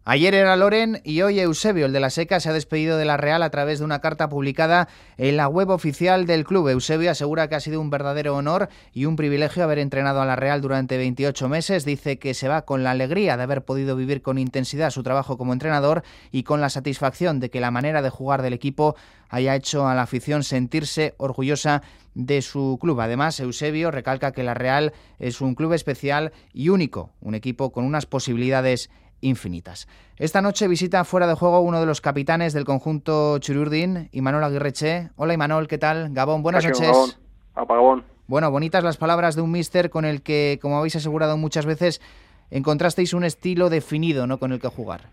Ayer era Loren y hoy Eusebio, el de la Seca, se ha despedido de la Real a través de una carta publicada en la web oficial del club. Eusebio asegura que ha sido un verdadero honor y un privilegio haber entrenado a la Real durante 28 meses. Dice que se va con la alegría de haber podido vivir con intensidad su trabajo como entrenador y con la satisfacción de que la manera de jugar del equipo haya hecho a la afición sentirse orgullosa de su club. Además, Eusebio recalca que la Real es un club especial y único, un equipo con unas posibilidades infinitas. Esta noche visita fuera de juego uno de los capitanes del conjunto Txuri-Urdin, Imanol Aguirreche. Hola Imanol, ¿qué tal? Gabón, buenas noches. Gabón. Gabón. Bueno, bonitas las palabras de un míster con el que, como habéis asegurado muchas veces, encontrasteis un estilo definido, ¿no?, con el que jugar.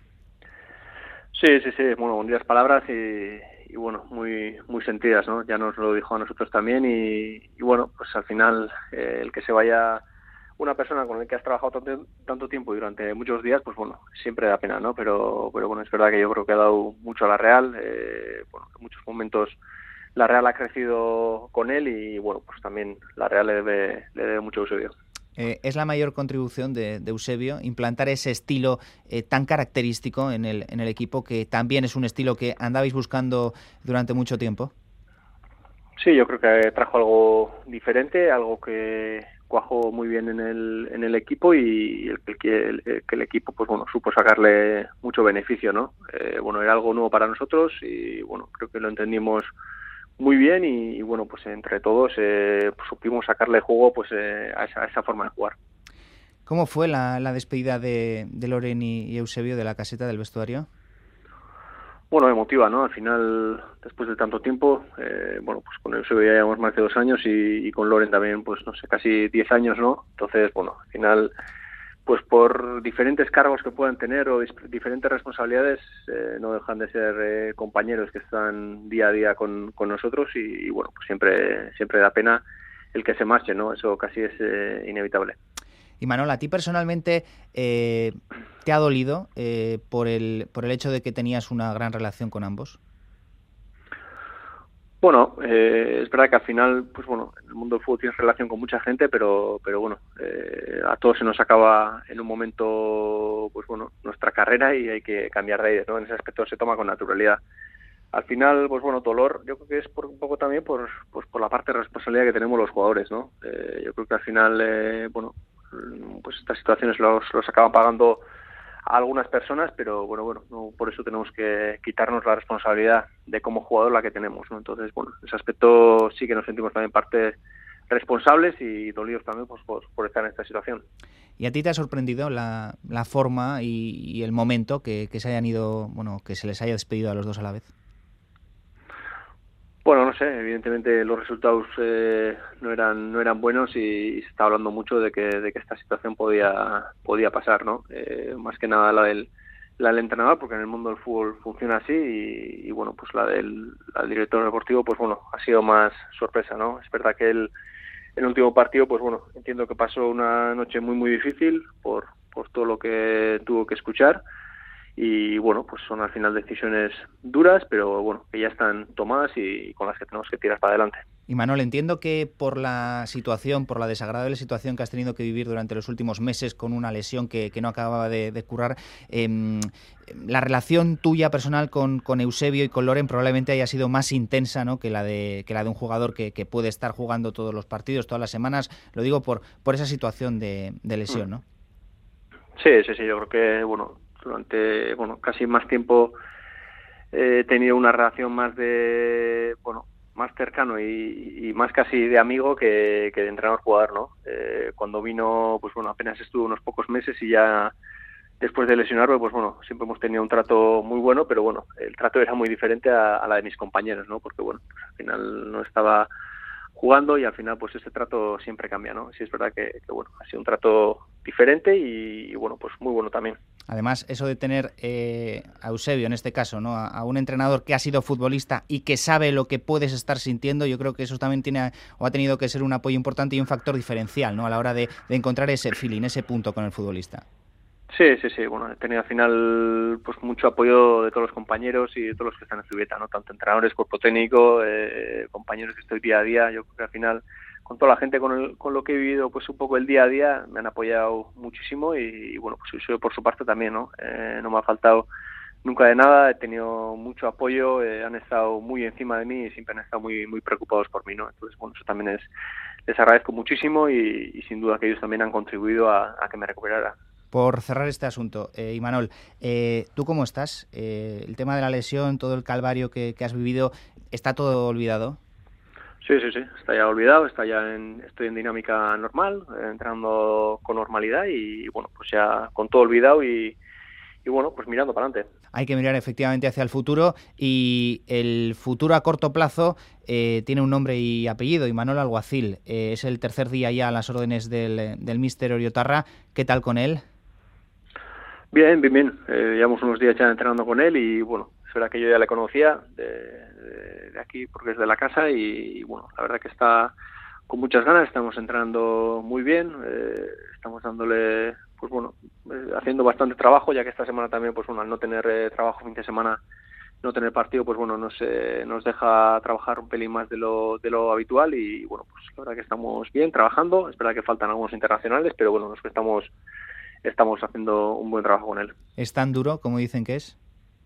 Sí, bueno, bonitas palabras y bueno, muy sentidas, ¿no? Ya nos lo dijo a nosotros también y bueno, pues al final el que se vaya una persona con la que has trabajado tanto tiempo y durante muchos días, pues bueno, siempre da pena, ¿no? Pero bueno, es verdad que yo creo que ha dado mucho a la Real, bueno, en muchos momentos la Real ha crecido con él y bueno, pues también la Real le debe mucho a Eusebio. Es la mayor contribución de Eusebio, implantar ese estilo tan característico en el equipo, que también es un estilo que andabais buscando durante mucho tiempo. Sí, yo creo que trajo algo diferente, algo que cuajó muy bien en el equipo y que el equipo, pues bueno, supo sacarle mucho beneficio, ¿no? Bueno, era algo nuevo para nosotros y bueno, creo que lo entendimos muy bien y bueno, pues entre todos pues supimos sacarle juego pues a esa forma de jugar. ¿Cómo fue la despedida de Loren y Eusebio de la caseta del vestuario? Bueno, emotiva, ¿no? Al final, después de tanto tiempo, bueno, pues con Eusebio ya llevamos más de 2 años y con Loren también, pues no sé, casi 10 años, ¿no? Entonces, bueno, al final, pues por diferentes cargos que puedan tener o diferentes responsabilidades, no dejan de ser compañeros que están día a día con nosotros y bueno, pues siempre da pena el que se marche, ¿no? Eso casi es inevitable. Y Manol, ¿a ti personalmente te ha dolido por el hecho de que tenías una gran relación con ambos? Bueno, es verdad que al final, pues bueno, en el mundo del fútbol tienes relación con mucha gente, pero bueno, a todos se nos acaba en un momento, pues bueno, nuestra carrera y hay que cambiar de aire, ¿no? En ese aspecto se toma con naturalidad. Al final, pues bueno, dolor, yo creo que es un poco también por la parte de responsabilidad que tenemos los jugadores, ¿no? Yo creo que al final, bueno, pues estas situaciones los acaban pagando a algunas personas, pero bueno, no por eso tenemos que quitarnos la responsabilidad de como jugador la que tenemos, ¿no? Entonces, bueno, en ese aspecto sí que nos sentimos también parte responsables y dolidos también pues, por estar en esta situación. ¿Y a ti te ha sorprendido la forma y el momento que se hayan ido, bueno, que se les haya despedido a los dos a la vez? Bueno, no sé, evidentemente los resultados no eran buenos y se está hablando mucho de que esta situación podía pasar, ¿no? Más que nada la del entrenador, porque en el mundo del fútbol funciona así y bueno, pues la del director deportivo, pues bueno, ha sido más sorpresa, ¿no? Es verdad que el último partido, pues bueno, entiendo que pasó una noche muy difícil por todo lo que tuvo que escuchar. Y bueno, pues son al final decisiones duras, pero bueno, que ya están tomadas y con las que tenemos que tirar para adelante. Y Manol, entiendo que por la situación, por la desagradable situación que has tenido que vivir durante los últimos meses con una lesión que no acababa de curar, la relación tuya personal con Eusebio y con Loren probablemente haya sido más intensa, ¿no?, que la de un jugador que puede estar jugando todos los partidos, todas las semanas. Lo digo por esa situación de lesión, ¿no? Sí, yo creo que bueno, durante casi más tiempo he tenido una relación más más cercano y más casi de amigo que de entrenador-jugador, ¿no? Cuando vino, pues bueno, apenas estuvo unos pocos meses y ya después de lesionarme, pues bueno, siempre hemos tenido un trato muy bueno, pero bueno, el trato era muy diferente a la de mis compañeros, ¿no? Porque bueno, pues al final no estaba jugando y al final pues ese trato siempre cambia, ¿no? Sí es verdad que bueno, ha sido un trato diferente y bueno, pues muy bueno también. Además, eso de tener a Eusebio, en este caso, ¿no?, a un entrenador que ha sido futbolista y que sabe lo que puedes estar sintiendo, yo creo que eso también tiene o ha tenido que ser un apoyo importante y un factor diferencial, ¿no?, a la hora de encontrar ese feeling, ese punto con el futbolista. Sí, bueno, he tenido al final pues mucho apoyo de todos los compañeros y de todos los que están en Zubieta, ¿no? Tanto entrenadores, cuerpo técnico, compañeros que estoy día a día. Yo creo que al final con toda la gente con lo que he vivido, pues un poco el día a día, me han apoyado muchísimo y bueno, pues yo por su parte también, ¿no? No me ha faltado nunca de nada, he tenido mucho apoyo, han estado muy encima de mí y siempre han estado muy muy preocupados por mí, ¿no? Entonces, bueno, eso también les agradezco muchísimo y sin duda que ellos también han contribuido a que me recuperara. Por cerrar este asunto, Imanol, ¿tú cómo estás? El tema de la lesión, todo el calvario que has vivido, ¿está todo olvidado? Sí, está ya olvidado, estoy en dinámica normal, entrenando con normalidad y bueno, pues ya con todo olvidado y bueno, pues mirando para adelante. Hay que mirar efectivamente hacia el futuro y el futuro a corto plazo tiene un nombre y apellido, Imanol Alguacil. Es el tercer día ya a las órdenes del míster Oriotarra. ¿Qué tal con él? Bien. Llevamos unos días ya entrenando con él y bueno, es verdad que yo ya le conocía de aquí porque es de la casa y bueno, la verdad que está con muchas ganas, estamos entrenando muy bien, estamos dándole, pues bueno, haciendo bastante trabajo, ya que esta semana también, pues bueno, al no tener trabajo fin de semana, no tener partido, pues bueno, nos deja trabajar un pelín más de lo habitual y bueno, pues la verdad que estamos bien trabajando, es verdad que faltan algunos internacionales, pero bueno, estamos haciendo un buen trabajo con él. ¿Es tan duro como dicen que es?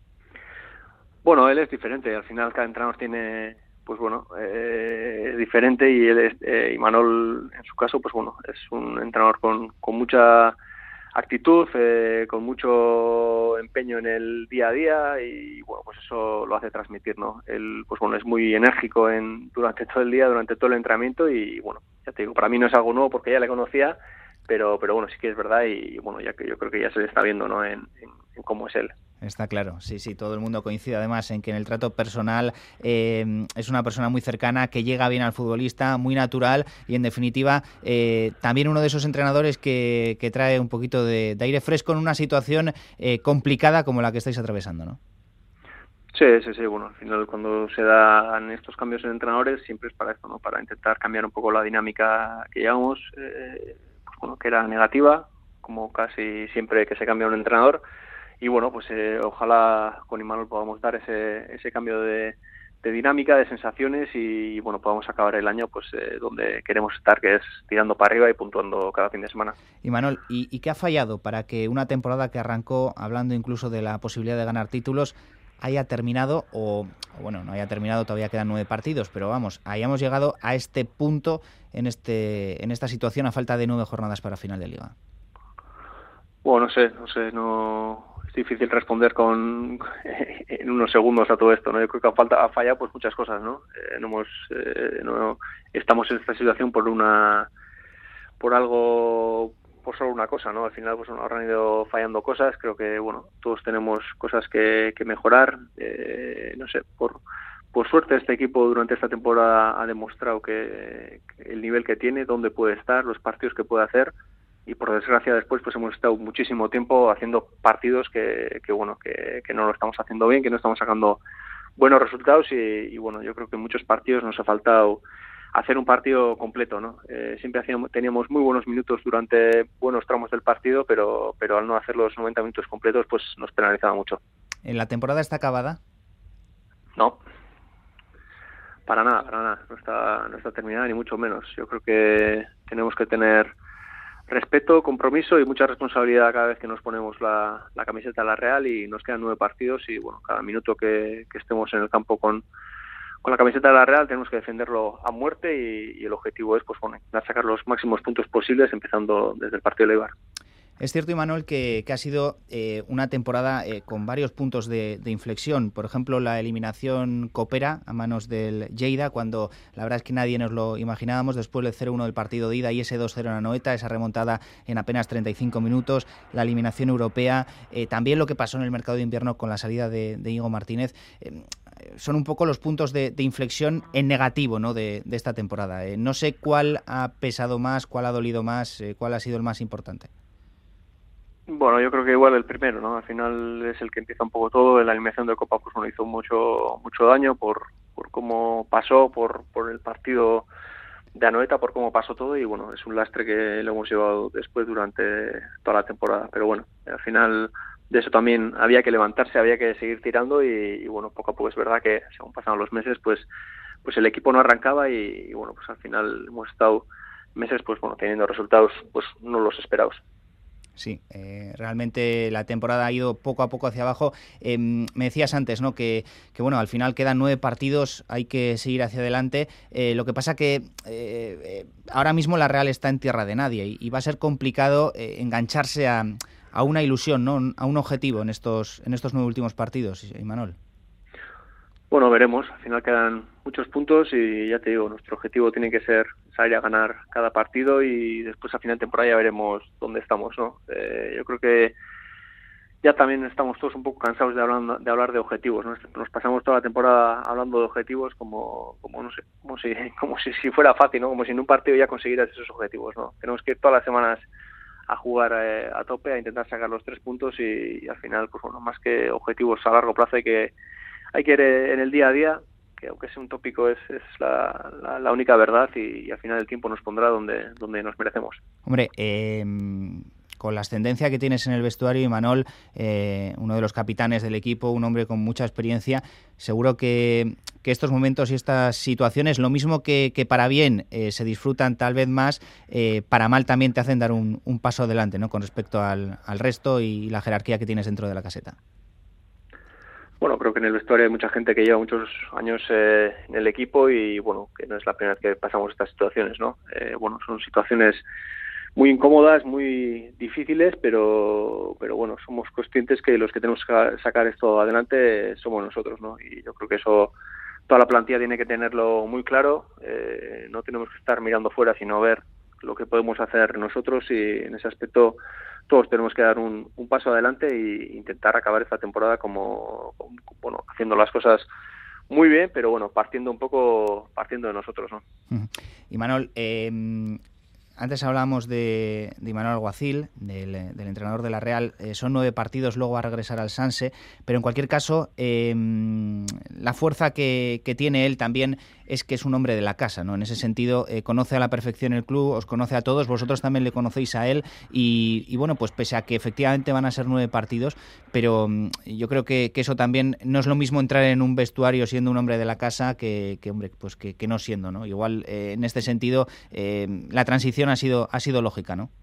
Bueno, él es diferente, al final cada entrenador tiene, pues bueno, es diferente y él es, Imanol en su caso, pues bueno, es un entrenador con mucha actitud, con mucho empeño en el día a día y bueno, pues eso lo hace transmitir, ¿no? Él, pues bueno, es muy enérgico durante todo el día, durante todo el entrenamiento y bueno, ya te digo, para mí no es algo nuevo porque ya le conocía, pero bueno, sí que es verdad y bueno, ya que yo creo que ya se le está viendo, ¿no? En cómo es él. Está claro, sí, todo el mundo coincide además en que en el trato personal es una persona muy cercana, que llega bien al futbolista, muy natural y en definitiva también uno de esos entrenadores que trae un poquito de aire fresco en una situación complicada como la que estáis atravesando, ¿no? Sí, bueno, al final cuando se dan estos cambios en entrenadores siempre es para esto, ¿no? Para intentar cambiar un poco la dinámica que llevamos, pues bueno, que era negativa, como casi siempre que se cambia un entrenador. Y bueno, pues ojalá con Imanol podamos dar ese cambio de dinámica, de sensaciones y bueno, podamos acabar el año pues donde queremos estar, que es tirando para arriba y puntuando cada fin de semana. Imanol, ¿y qué ha fallado para que una temporada que arrancó hablando incluso de la posibilidad de ganar títulos haya terminado, o bueno, no haya terminado, todavía quedan 9 partidos, pero vamos, hayamos llegado a este punto en esta situación a falta de 9 jornadas para final de Liga? Bueno, no es difícil responder en unos segundos a todo esto, ¿no? Yo creo que ha fallado pues muchas cosas, ¿no? No estamos en esta situación por solo una cosa, ¿no? Al final pues habrán ido fallando cosas, creo que bueno, todos tenemos cosas que mejorar, no sé, por suerte este equipo durante esta temporada ha demostrado que el nivel que tiene, dónde puede estar, los partidos que puede hacer. Y por desgracia después pues hemos estado muchísimo tiempo haciendo partidos que no lo estamos haciendo bien, que no estamos sacando buenos resultados y bueno, yo creo que en muchos partidos nos ha faltado hacer un partido completo, ¿no? Siempre teníamos muy buenos minutos durante buenos tramos del partido, pero al no hacer los 90 minutos completos pues nos penalizaba mucho. ¿En la temporada está acabada? No, para nada, no está terminada ni mucho menos. Yo creo que tenemos que tener respeto, compromiso y mucha responsabilidad cada vez que nos ponemos la camiseta de la Real y nos quedan 9 partidos y bueno, cada minuto que estemos en el campo con la camiseta de la Real tenemos que defenderlo a muerte y el objetivo es pues bueno, sacar los máximos puntos posibles empezando desde el partido de Eibar. Es cierto, Imanol, que ha sido una temporada con varios puntos de inflexión. Por ejemplo, la eliminación copera a manos del Lleida, cuando la verdad es que nadie nos lo imaginábamos, después del 0-1 del partido de ida y ese 2-0 en Anoeta, esa remontada en apenas 35 minutos, la eliminación europea, también lo que pasó en el mercado de invierno con la salida de Íñigo Martínez. Son un poco los puntos de inflexión en negativo, ¿no?, de esta temporada. No sé cuál ha pesado más, cuál ha dolido más, cuál ha sido el más importante. Bueno, yo creo que igual el primero, ¿no? Al final es el que empieza un poco todo. En la eliminación de Copa pues bueno, hizo mucho daño por cómo pasó, por el partido de Anoeta, por cómo pasó todo y bueno, es un lastre que lo hemos llevado después durante toda la temporada. Pero bueno, al final de eso también había que levantarse, había que seguir tirando y bueno, poco a poco es verdad que según pasaron los meses pues pues el equipo no arrancaba y bueno, pues al final hemos estado meses pues bueno teniendo resultados pues no los esperados. Sí, realmente la temporada ha ido poco a poco hacia abajo. Me decías antes, ¿no? Que bueno, al final quedan 9 partidos, hay que seguir hacia adelante. Lo que pasa que ahora mismo la Real está en tierra de nadie y va a ser complicado engancharse a una ilusión, ¿no? A un objetivo en estos 9 últimos partidos, Imanol. Bueno, veremos. Al final quedan muchos puntos y ya te digo, nuestro objetivo tiene que ser salir a ganar cada partido y después a final de temporada ya veremos dónde estamos, ¿no? Yo creo que ya también estamos todos un poco cansados de hablar de objetivos, ¿no? Nos pasamos toda la temporada hablando de objetivos como no sé, como si fuera fácil, ¿no? Como si en un partido ya consiguieras esos objetivos, ¿no? Tenemos que ir todas las semanas a jugar a tope, a intentar sacar los 3 puntos y al final, pues bueno, más que objetivos a largo plazo hay que ir en el día a día, que aunque sea un tópico es la única verdad y al final el tiempo nos pondrá donde nos merecemos. Hombre, con la ascendencia que tienes en el vestuario, Imanol, uno de los capitanes del equipo, un hombre con mucha experiencia, seguro que estos momentos y estas situaciones, lo mismo que para bien se disfrutan tal vez más, para mal también te hacen dar un paso adelante, ¿no? Con respecto al resto y la jerarquía que tienes dentro de la caseta. Bueno, creo que en el vestuario hay mucha gente que lleva muchos años en el equipo y bueno, que no es la primera vez que pasamos estas situaciones, ¿no? Bueno, son situaciones muy incómodas, muy difíciles, pero bueno, somos conscientes que los que tenemos que sacar esto adelante somos nosotros, ¿no? Y yo creo que eso toda la plantilla tiene que tenerlo muy claro. No tenemos que estar mirando fuera, sino ver lo que podemos hacer nosotros y en ese aspecto todos tenemos que dar un paso adelante e intentar acabar esta temporada como haciendo las cosas muy bien, pero bueno, partiendo de nosotros, ¿no? Imanol, antes hablábamos de Imanol Alguacil, del entrenador de la Real. Son 9 partidos, luego va a regresar al Sanse, pero en cualquier caso, la fuerza que tiene él también es que es un hombre de la casa, ¿no? En ese sentido, conoce a la perfección el club, os conoce a todos, vosotros también le conocéis a él y bueno, pues pese a que efectivamente van a ser 9 partidos, pero yo creo que eso también no es lo mismo entrar en un vestuario siendo un hombre de la casa que hombre, pues que no siendo, ¿no? Igual, en este sentido, la transición ha sido lógica, ¿no?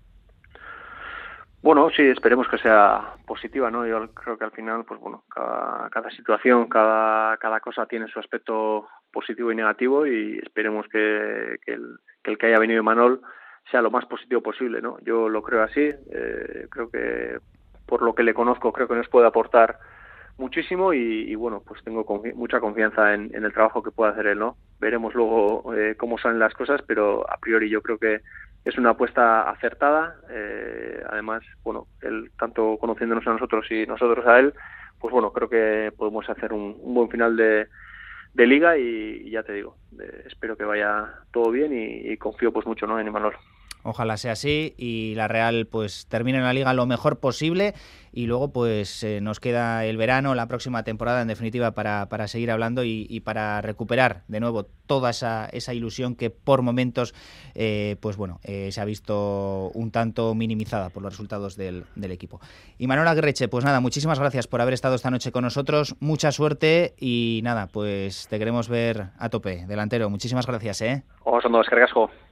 Bueno, sí, esperemos que sea positiva, ¿no? Yo creo que al final, pues bueno, cada situación, cada cosa tiene su aspecto positivo y negativo y esperemos que el que haya venido Imanol sea lo más positivo posible, ¿no? Yo lo creo así, creo que por lo que le conozco creo que nos puede aportar muchísimo y bueno, pues tengo mucha confianza en el trabajo que puede hacer él, ¿no? Veremos luego cómo salen las cosas, pero a priori yo creo que es una apuesta acertada. Además, bueno, él tanto conociéndonos a nosotros y nosotros a él, pues bueno, creo que podemos hacer un buen final de liga y ya te digo, espero que vaya todo bien y confío pues mucho, ¿no? En Imanol. Ojalá sea así y la Real pues termine en la Liga lo mejor posible y luego pues nos queda el verano, la próxima temporada en definitiva para seguir hablando y para recuperar de nuevo toda esa ilusión que por momentos pues bueno se ha visto un tanto minimizada por los resultados del equipo. Imanol Aguirreche, pues nada, muchísimas gracias por haber estado esta noche con nosotros, mucha suerte y nada, pues te queremos ver a tope, delantero, muchísimas gracias. Oso ondo, eskerrik asko.